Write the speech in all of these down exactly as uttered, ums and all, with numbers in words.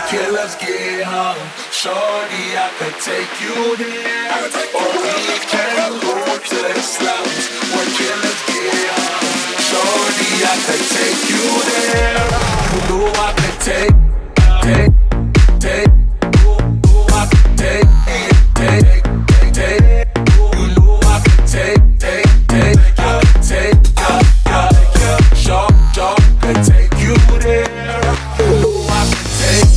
killers get hung. Shorty, I could take you there. Or we can go to the slums where killers get hung. Shorty, I could take you there. You know I could take, take, take. I could take, take, take, take. You know I could take, take, take. I could take, yeah, yeah, yeah. Sure, sure, could take you there. You know I could take.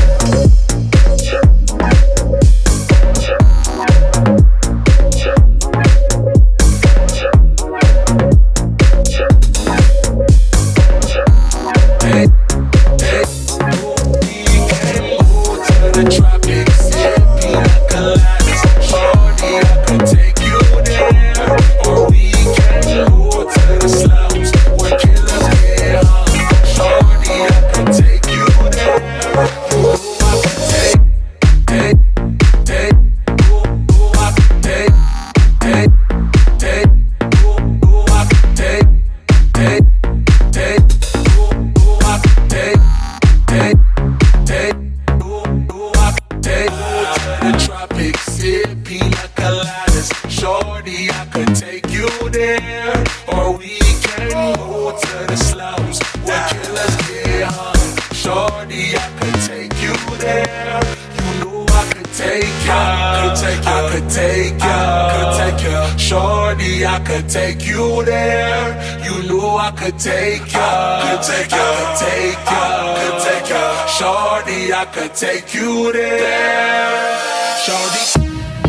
I could take you there. You know I could take ya. Could take ya. Could take ya. Could take ya. Shorty, I could take you there. Shorty.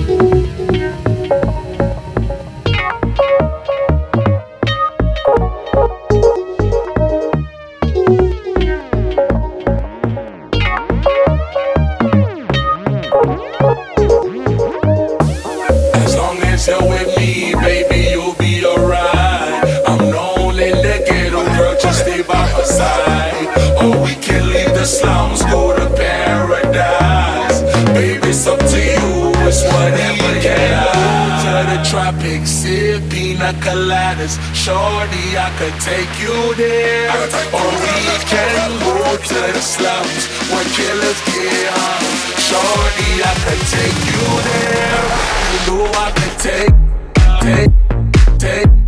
As long as you're with me, baby, you'll be alright. I'm known in the ghetto, girl, just stay by my side. Or we can leave the slums, go to paradise. Baby, it's up to you, it's whatever you like. To the tropics, sip pina coladas. Shorty, I could take you there. Or we can go to the slums where killers get hung. Shorty, I could take you there. You know I could take, take, take.